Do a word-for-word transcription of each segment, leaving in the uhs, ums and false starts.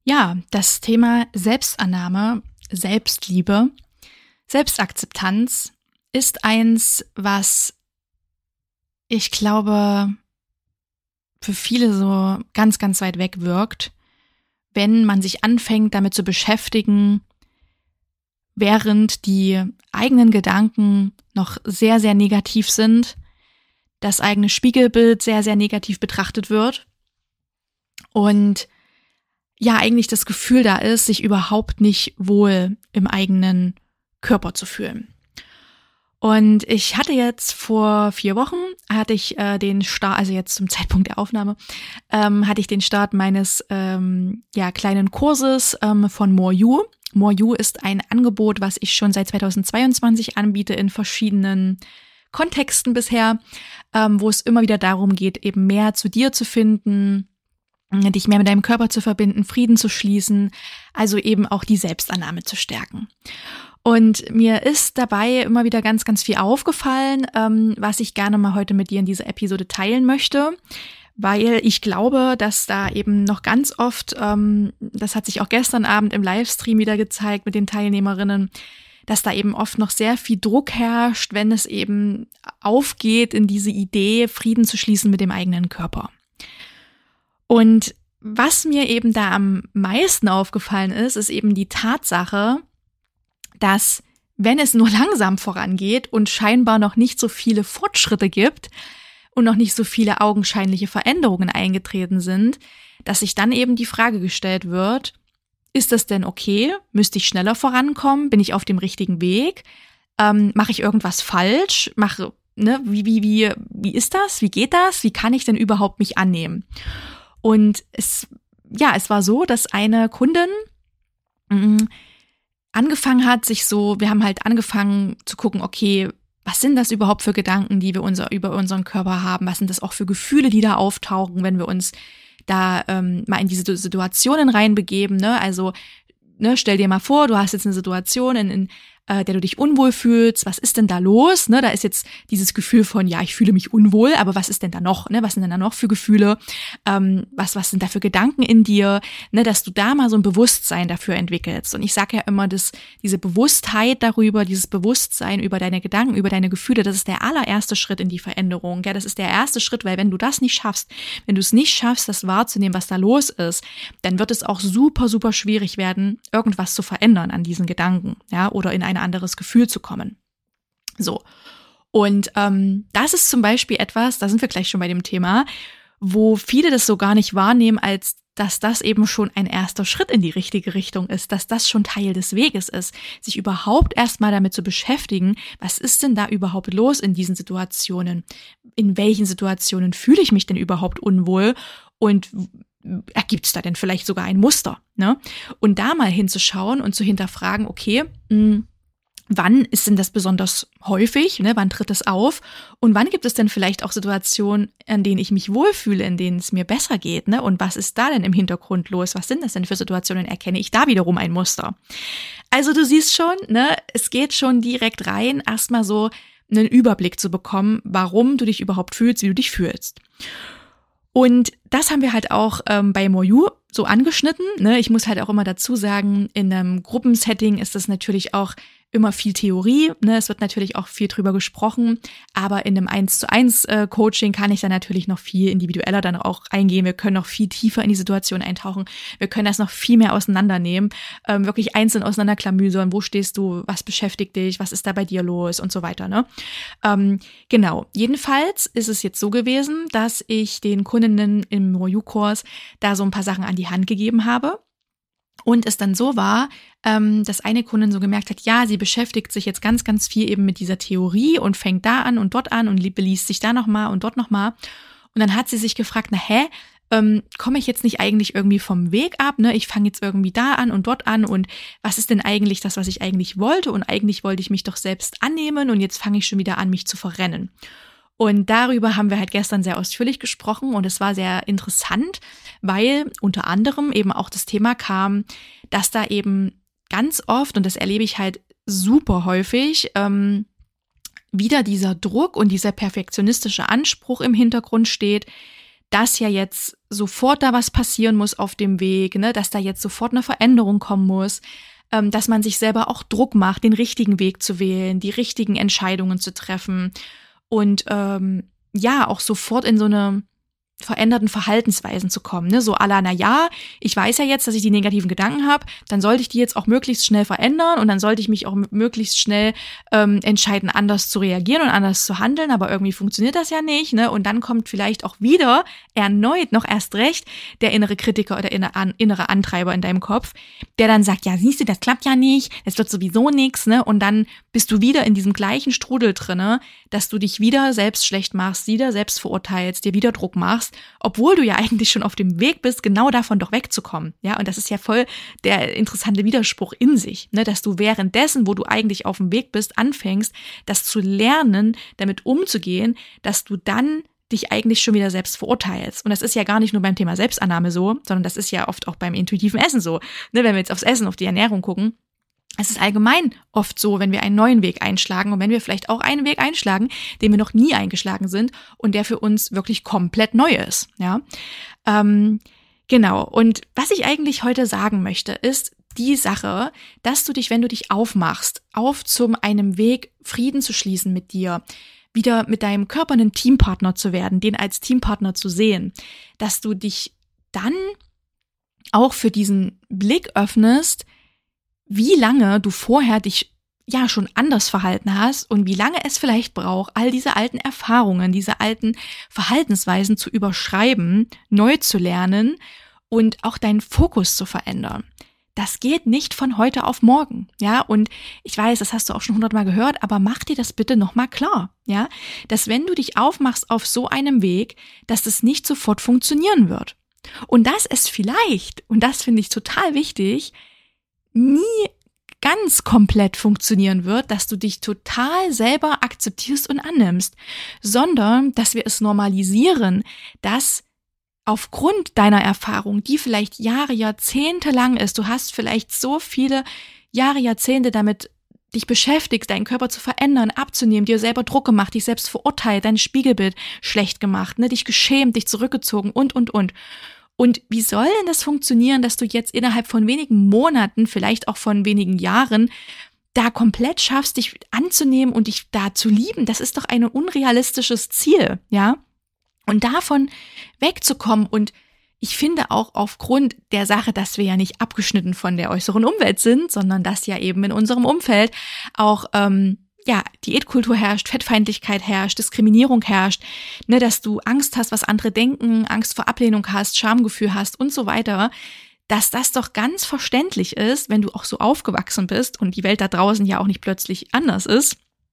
Ja, das Thema Selbstannahme, Selbstliebe, Selbstakzeptanz ist eins, was ich glaube für viele so ganz, ganz weit weg wirkt, wenn man sich anfängt, damit zu beschäftigen, während die eigenen Gedanken noch sehr, sehr negativ sind, das eigene Spiegelbild sehr, sehr negativ betrachtet wird und ja eigentlich das Gefühl da ist, sich überhaupt nicht wohl im eigenen Körper zu fühlen. Und ich hatte jetzt vor vier Wochen, hatte ich äh, den Start, also jetzt zum Zeitpunkt der Aufnahme, ähm, hatte ich den Start meines ähm, ja kleinen Kurses ähm, von More You. More You ist ein Angebot, was ich schon seit zweitausendzweiundzwanzig anbiete in verschiedenen Kontexten bisher, ähm, wo es immer wieder darum geht, eben mehr zu dir zu finden, dich mehr mit deinem Körper zu verbinden, Frieden zu schließen, also eben auch die Selbstannahme zu stärken. Und mir ist dabei immer wieder ganz, ganz viel aufgefallen, ähm, was ich gerne mal heute mit dir in dieser Episode teilen möchte, weil ich glaube, dass da eben noch ganz oft, ähm, das hat sich auch gestern Abend im Livestream wieder gezeigt mit den Teilnehmerinnen, dass da eben oft noch sehr viel Druck herrscht, wenn es eben aufgeht in diese Idee, Frieden zu schließen mit dem eigenen Körper. Und was mir eben da am meisten aufgefallen ist, ist eben die Tatsache, dass wenn es nur langsam vorangeht und scheinbar noch nicht so viele Fortschritte gibt und noch nicht so viele augenscheinliche Veränderungen eingetreten sind, dass sich dann eben die Frage gestellt wird, ist das denn okay? Müsste ich schneller vorankommen? Bin ich auf dem richtigen Weg? Ähm, mache ich irgendwas falsch? Mache, ne, wie, wie, wie, wie ist das? Wie geht das? Wie kann ich denn überhaupt mich annehmen? Und es, ja, es war so, dass eine Kundin mh, angefangen hat, sich so, wir haben halt angefangen zu gucken, okay, was sind das überhaupt für Gedanken, die wir unser, über unseren Körper haben? Was sind das auch für Gefühle, die da auftauchen, wenn wir uns da ähm, mal in diese Situationen reinbegeben, ne? Also, ne, stell dir mal vor, du hast jetzt eine Situation, in, in äh, der du dich unwohl fühlst. Was ist denn da los? Ne, da ist jetzt dieses Gefühl von, ja, ich fühle mich unwohl, aber was ist denn da noch? Ne, was sind denn da noch für Gefühle? Ähm, was, was sind da für Gedanken in dir? Ne, dass du da mal so ein Bewusstsein dafür entwickelst. Und ich sage ja immer, dass diese Bewusstheit darüber, dieses Bewusstsein über deine Gedanken, über deine Gefühle, das ist der allererste Schritt in die Veränderung. Ja, das ist der erste Schritt, weil wenn du das nicht schaffst, wenn du es nicht schaffst, das wahrzunehmen, was da los ist, dann wird es auch super, super schwierig werden, irgendwas zu verändern an diesen Gedanken, ja, oder in ein anderes Gefühl zu kommen. So. Und ähm, das ist zum Beispiel etwas, da sind wir gleich schon bei dem Thema, wo viele das so gar nicht wahrnehmen, als dass das eben schon ein erster Schritt in die richtige Richtung ist, dass das schon Teil des Weges ist, sich überhaupt erstmal damit zu beschäftigen, was ist denn da überhaupt los in diesen Situationen? In welchen Situationen fühle ich mich denn überhaupt unwohl? Und ergibt es da denn vielleicht sogar ein Muster? Ne? Und da mal hinzuschauen und zu hinterfragen, okay, mh, wann ist denn das besonders häufig? Ne? Wann tritt es auf? Und wann gibt es denn vielleicht auch Situationen, an denen ich mich wohlfühle, in denen es mir besser geht? Ne? Und was ist da denn im Hintergrund los? Was sind das denn für Situationen? Erkenne ich da wiederum ein Muster? Also du siehst schon, ne, es geht schon direkt rein, erstmal so einen Überblick zu bekommen, warum du dich überhaupt fühlst, wie du dich fühlst. Und das haben wir halt auch ähm, bei More You so angeschnitten. Ne? Ich muss halt auch immer dazu sagen, in einem Gruppensetting ist das natürlich auch immer viel Theorie, ne? Es wird natürlich auch viel drüber gesprochen, aber in einem eins zu eins äh, Coaching kann ich dann natürlich noch viel individueller dann auch eingehen. Wir können noch viel tiefer in die Situation eintauchen. Wir können das noch viel mehr auseinandernehmen, ähm, wirklich einzeln auseinanderklamüsern. Wo stehst du? Was beschäftigt dich? Was ist da bei dir los? Und so weiter, ne? Ähm, genau. Jedenfalls ist es jetzt so gewesen, dass ich den Kundinnen im More You-Kurs da so ein paar Sachen an die Hand gegeben habe. Und es dann so war, ähm, dass eine Kundin so gemerkt hat, ja, sie beschäftigt sich jetzt ganz, ganz viel eben mit dieser Theorie und fängt da an und dort an und beliest sich da nochmal und dort nochmal. Und dann hat sie sich gefragt, na hä, ähm, komme ich jetzt nicht eigentlich irgendwie vom Weg ab? Ne? Ich fange jetzt irgendwie da an und dort an und was ist denn eigentlich das, was ich eigentlich wollte? Und eigentlich wollte ich mich doch selbst annehmen und jetzt fange ich schon wieder an, mich zu verrennen. Und darüber haben wir halt gestern sehr ausführlich gesprochen und es war sehr interessant, weil unter anderem eben auch das Thema kam, dass da eben ganz oft, und das erlebe ich halt super häufig, ähm, wieder dieser Druck und dieser perfektionistische Anspruch im Hintergrund steht, dass ja jetzt sofort da was passieren muss auf dem Weg, ne, dass da jetzt sofort eine Veränderung kommen muss, ähm, dass man sich selber auch Druck macht, den richtigen Weg zu wählen, die richtigen Entscheidungen zu treffen und ähm, ja, auch sofort in so eine veränderten Verhaltensweisen zu kommen, ne? So à la, na ja, ich weiß ja jetzt, dass ich die negativen Gedanken habe, dann sollte ich die jetzt auch möglichst schnell verändern und dann sollte ich mich auch möglichst schnell ähm, entscheiden, anders zu reagieren und anders zu handeln, aber irgendwie funktioniert das ja nicht, ne? Und dann kommt vielleicht auch wieder erneut, noch erst recht, der innere Kritiker oder innere Antreiber in deinem Kopf, der dann sagt, ja, siehst du, das klappt ja nicht, das wird sowieso nix, ne? Und dann bist du wieder in diesem gleichen Strudel drinne, dass du dich wieder selbst schlecht machst, wieder selbst verurteilst, dir wieder Druck machst, obwohl du ja eigentlich schon auf dem Weg bist, genau davon doch wegzukommen. Ja, und das ist ja voll der interessante Widerspruch in sich, ne, dass du währenddessen, wo du eigentlich auf dem Weg bist, anfängst, das zu lernen, damit umzugehen, dass du dann dich eigentlich schon wieder selbst verurteilst. Und das ist ja gar nicht nur beim Thema Selbstannahme so, sondern das ist ja oft auch beim intuitiven Essen so. Ne, wenn wir jetzt aufs Essen, auf die Ernährung gucken, es ist allgemein oft so, wenn wir einen neuen Weg einschlagen und wenn wir vielleicht auch einen Weg einschlagen, den wir noch nie eingeschlagen sind und der für uns wirklich komplett neu ist. Ja, ähm, genau. Und was ich eigentlich heute sagen möchte, ist die Sache, dass du dich, wenn du dich aufmachst, auf zu einem Weg, Frieden zu schließen mit dir, wieder mit deinem Körper einen Teampartner zu werden, den als Teampartner zu sehen, dass du dich dann auch für diesen Blick öffnest, wie lange du vorher dich ja schon anders verhalten hast und wie lange es vielleicht braucht, all diese alten Erfahrungen, diese alten Verhaltensweisen zu überschreiben, neu zu lernen und auch deinen Fokus zu verändern. Das geht nicht von heute auf morgen, ja, und ich weiß, das hast du auch schon hundertmal gehört, aber mach dir das bitte nochmal klar, ja, dass wenn du dich aufmachst auf so einem Weg, dass das nicht sofort funktionieren wird und dass es vielleicht, und das finde ich total wichtig, nie ganz komplett funktionieren wird, dass du dich total selber akzeptierst und annimmst, sondern dass wir es normalisieren, dass aufgrund deiner Erfahrung, die vielleicht Jahre, Jahrzehnte lang ist, du hast vielleicht so viele Jahre, Jahrzehnte damit dich beschäftigt, deinen Körper zu verändern, abzunehmen, dir selber Druck gemacht, dich selbst verurteilt, dein Spiegelbild schlecht gemacht, ne, dich geschämt, dich zurückgezogen und, und, und. Und wie soll denn das funktionieren, dass du jetzt innerhalb von wenigen Monaten, vielleicht auch von wenigen Jahren, da komplett schaffst, dich anzunehmen und dich da zu lieben? Das ist doch ein unrealistisches Ziel, ja? Und davon wegzukommen und ich finde auch aufgrund der Sache, dass wir ja nicht abgeschnitten von der äußeren Umwelt sind, sondern dass ja eben in unserem Umfeld auch ähm, ja, Diätkultur herrscht, Fettfeindlichkeit herrscht, Diskriminierung herrscht, ne, dass du Angst hast, was andere denken, Angst vor Ablehnung hast, Schamgefühl hast und so weiter, dass das doch ganz verständlich ist, wenn du auch so aufgewachsen bist und die Welt da draußen ja auch nicht plötzlich anders ist,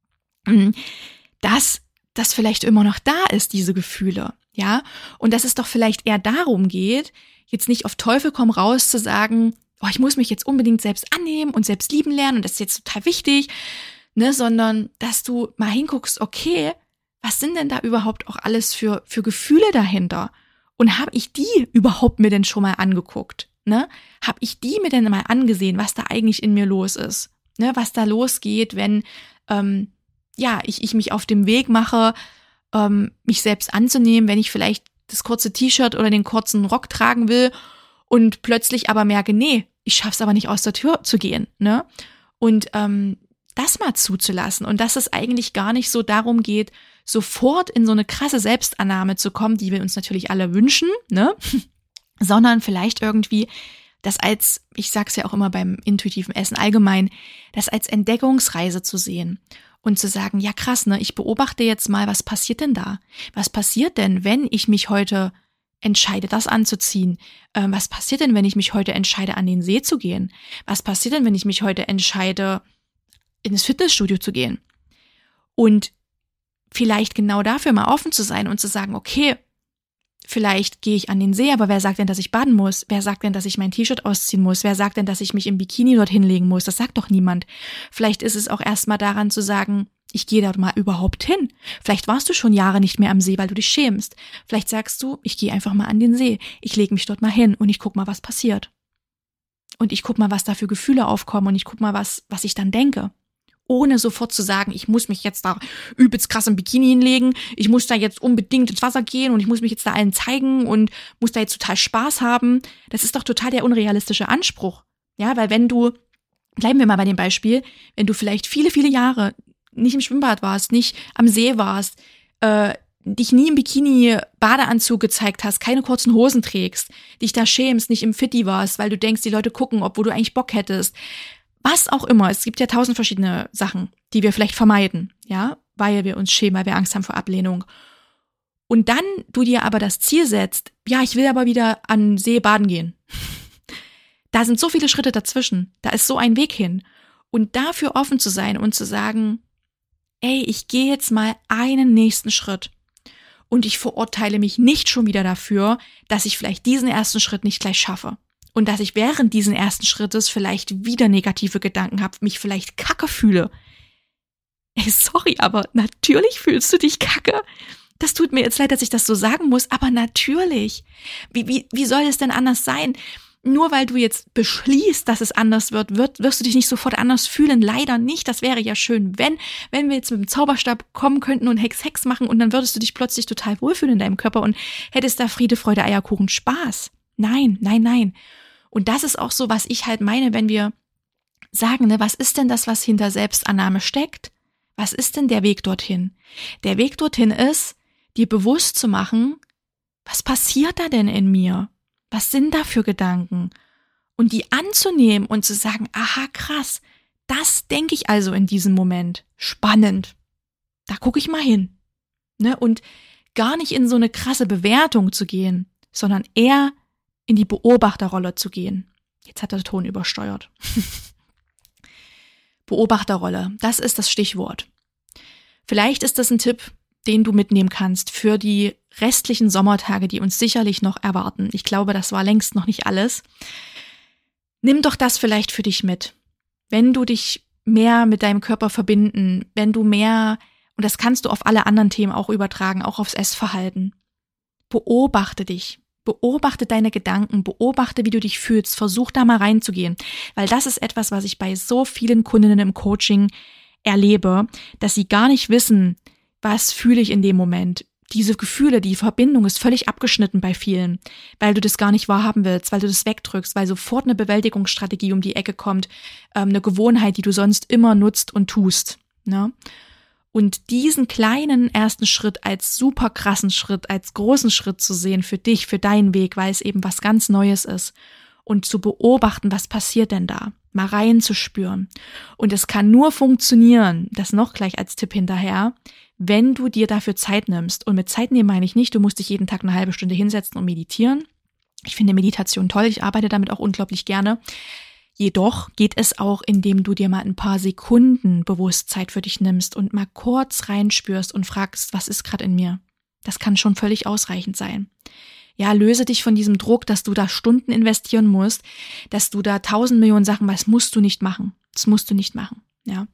dass das vielleicht immer noch da ist, diese Gefühle, ja, und dass es doch vielleicht eher darum geht, jetzt nicht auf Teufel komm raus zu sagen, oh, ich muss mich jetzt unbedingt selbst annehmen und selbst lieben lernen und das ist jetzt total wichtig, ne, sondern dass du mal hinguckst, okay, was sind denn da überhaupt auch alles für für Gefühle dahinter? Und habe ich die überhaupt mir denn schon mal angeguckt? Ne? Habe ich die mir denn mal angesehen, was da eigentlich in mir los ist? Ne, was da losgeht, wenn ähm, ja ich ich mich auf dem Weg mache, ähm, mich selbst anzunehmen, wenn ich vielleicht das kurze T-Shirt oder den kurzen Rock tragen will und plötzlich aber merke, nee, ich schaff's aber nicht aus der Tür zu gehen, ne? Und ähm, das mal zuzulassen und dass es eigentlich gar nicht so darum geht, sofort in so eine krasse Selbstannahme zu kommen, die wir uns natürlich alle wünschen, ne? Sondern vielleicht irgendwie das als, ich sag's ja auch immer beim intuitiven Essen allgemein, das als Entdeckungsreise zu sehen und zu sagen, ja krass, ne, ich beobachte jetzt mal, was passiert denn da? Was passiert denn, wenn ich mich heute entscheide, das anzuziehen? Ähm, was passiert denn, wenn ich mich heute entscheide, an den See zu gehen? Was passiert denn, wenn ich mich heute entscheide, ins Fitnessstudio zu gehen? Und vielleicht genau dafür mal offen zu sein und zu sagen, okay, vielleicht gehe ich an den See, aber wer sagt denn, dass ich baden muss? Wer sagt denn, dass ich mein T-Shirt ausziehen muss? Wer sagt denn, dass ich mich im Bikini dorthin legen muss? Das sagt doch niemand. Vielleicht ist es auch erstmal daran zu sagen, ich gehe dort mal überhaupt hin. Vielleicht warst du schon Jahre nicht mehr am See, weil du dich schämst. Vielleicht sagst du, ich gehe einfach mal an den See. Ich lege mich dort mal hin und ich guck mal, was passiert. Und ich guck mal, was da für Gefühle aufkommen und ich guck mal, was, was ich dann denke. ohne sofort zu sagen, ich muss mich jetzt da übelst krass im Bikini hinlegen, ich muss da jetzt unbedingt ins Wasser gehen und ich muss mich jetzt da allen zeigen und muss da jetzt total Spaß haben. Das ist doch total der unrealistische Anspruch. Ja, weil wenn du, bleiben wir mal bei dem Beispiel, wenn du vielleicht viele, viele Jahre nicht im Schwimmbad warst, nicht am See warst, äh, dich nie im Bikini-Badeanzug gezeigt hast, keine kurzen Hosen trägst, dich da schämst, nicht im Fitti warst, weil du denkst, die Leute gucken, obwohl du eigentlich Bock hättest. Was auch immer, es gibt ja tausend verschiedene Sachen, die wir vielleicht vermeiden, ja, weil wir uns schämen, weil wir Angst haben vor Ablehnung. Und dann du dir aber das Ziel setzt, ja, ich will aber wieder an See baden gehen. Da sind so viele Schritte dazwischen, da ist so ein Weg hin. Und dafür offen zu sein und zu sagen, ey, ich gehe jetzt mal einen nächsten Schritt. Und ich verurteile mich nicht schon wieder dafür, dass ich vielleicht diesen ersten Schritt nicht gleich schaffe. Und dass ich während diesen ersten Schrittes vielleicht wieder negative Gedanken habe, mich vielleicht kacke fühle. Ey, sorry, aber natürlich fühlst du dich kacke. Das tut mir jetzt leid, dass ich das so sagen muss, aber natürlich. Wie, wie, wie soll es denn anders sein? Nur weil du jetzt beschließt, dass es anders wird, wird, wirst du dich nicht sofort anders fühlen. Leider nicht. Das wäre ja schön, wenn, wenn wir jetzt mit dem Zauberstab kommen könnten und Hex, Hex machen und dann würdest du dich plötzlich total wohlfühlen in deinem Körper und hättest da Friede, Freude, Eierkuchen, Spaß. Nein, nein, nein. Und das ist auch so, was ich halt meine, wenn wir sagen, ne, was ist denn das, was hinter Selbstannahme steckt? Was ist denn der Weg dorthin? Der Weg dorthin ist, dir bewusst zu machen, was passiert da denn in mir? Was sind da für Gedanken? Und die anzunehmen und zu sagen, aha, krass, das denke ich also in diesem Moment. Spannend. Da gucke ich mal hin. Ne? Und gar nicht in so eine krasse Bewertung zu gehen, sondern eher in die Beobachterrolle zu gehen. Jetzt hat der Ton übersteuert. Beobachterrolle, das ist das Stichwort. Vielleicht ist das ein Tipp, den du mitnehmen kannst für die restlichen Sommertage, die uns sicherlich noch erwarten. Ich glaube, das war längst noch nicht alles. Nimm doch das vielleicht für dich mit. Wenn du dich mehr mit deinem Körper verbinden, wenn du mehr, und das kannst du auf alle anderen Themen auch übertragen, auch aufs Essverhalten. Beobachte dich. Beobachte deine Gedanken, beobachte, wie du dich fühlst, versuch da mal reinzugehen, weil das ist etwas, was ich bei so vielen Kundinnen im Coaching erlebe, dass sie gar nicht wissen, was fühle ich in dem Moment. Diese Gefühle, die Verbindung ist völlig abgeschnitten bei vielen, weil du das gar nicht wahrhaben willst, weil du das wegdrückst, weil sofort eine Bewältigungsstrategie um die Ecke kommt, ähm, eine Gewohnheit, die du sonst immer nutzt und tust, ne? Und diesen kleinen ersten Schritt als super krassen Schritt, als großen Schritt zu sehen für dich, für deinen Weg, weil es eben was ganz Neues ist. Und zu beobachten, was passiert denn da? Mal reinzuspüren. Und es kann nur funktionieren, das noch gleich als Tipp hinterher, wenn du dir dafür Zeit nimmst. Und mit Zeit nehmen meine ich nicht, du musst dich jeden Tag eine halbe Stunde hinsetzen und meditieren. Ich finde Meditation toll, ich arbeite damit auch unglaublich gerne. Jedoch geht es auch, indem du dir mal ein paar Sekunden Bewusstsein für dich nimmst und mal kurz reinspürst und fragst, was ist gerade in mir? Das kann schon völlig ausreichend sein. Ja, löse dich von diesem Druck, dass du da Stunden investieren musst, dass du da tausend Millionen Sachen, das musst du nicht machen. Das musst du nicht machen, ja.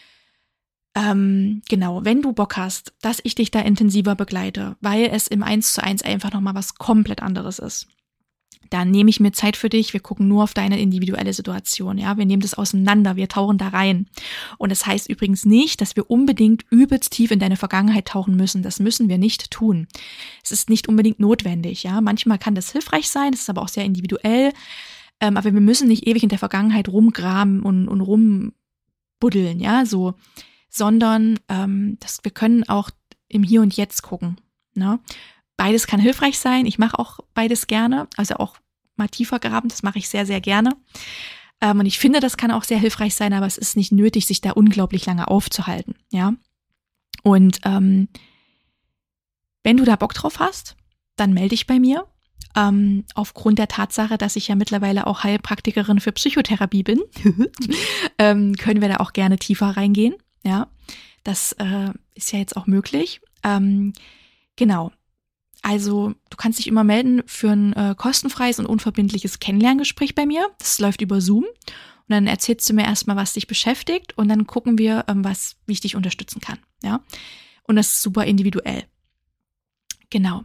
Ähm, genau, wenn du Bock hast, dass ich dich da intensiver begleite, weil es im Eins zu Eins einfach nochmal was komplett anderes ist. Dann nehme ich mir Zeit für dich, wir gucken nur auf deine individuelle Situation, ja, wir nehmen das auseinander, wir tauchen da rein. Und das heißt übrigens nicht, dass wir unbedingt übelst tief in deine Vergangenheit tauchen müssen, das müssen wir nicht tun. Es ist nicht unbedingt notwendig, ja, manchmal kann das hilfreich sein, das ist aber auch sehr individuell, ähm, aber wir müssen nicht ewig in der Vergangenheit rumgraben und, und rumbuddeln, ja, so, sondern ähm, das, wir können auch im Hier und Jetzt gucken, ne? Beides kann hilfreich sein. Ich mache auch beides gerne, also auch mal tiefer graben, das mache ich sehr, sehr gerne. Ähm, und ich finde, das kann auch sehr hilfreich sein, aber es ist nicht nötig, sich da unglaublich lange aufzuhalten, ja. Und ähm, wenn du da Bock drauf hast, dann melde dich bei mir. Ähm, aufgrund der Tatsache, dass ich ja mittlerweile auch Heilpraktikerin für Psychotherapie bin, ähm, können wir da auch gerne tiefer reingehen, ja. Das äh, ist ja jetzt auch möglich. Ähm, genau. Also du kannst dich immer melden für ein äh, kostenfreies und unverbindliches Kennenlerngespräch bei mir. Das läuft über Zoom. Und dann erzählst du mir erstmal, was dich beschäftigt und dann gucken wir, ähm, was, wie ich dich unterstützen kann. Ja? Und das ist super individuell. Genau.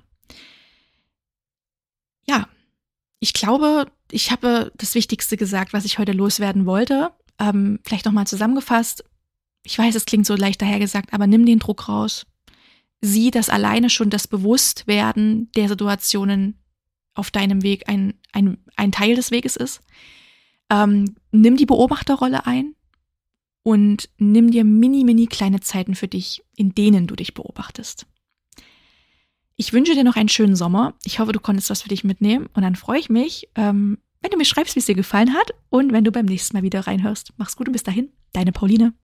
Ja, ich glaube, ich habe das Wichtigste gesagt, was ich heute loswerden wollte. Ähm, vielleicht nochmal zusammengefasst. ich weiß, es klingt so leicht dahergesagt, aber nimm den Druck raus. Sieh, dass alleine schon das Bewusstwerden der Situationen auf deinem Weg ein, ein, ein Teil des Weges ist. Ähm, nimm die Beobachterrolle ein und nimm dir mini, mini kleine Zeiten für dich, in denen du dich beobachtest. Ich wünsche dir noch einen schönen Sommer. Ich hoffe, du konntest was für dich mitnehmen und dann freue ich mich, ähm, wenn du mir schreibst, wie es dir gefallen hat und wenn du beim nächsten Mal wieder reinhörst. Mach's gut und bis dahin, deine Pauline.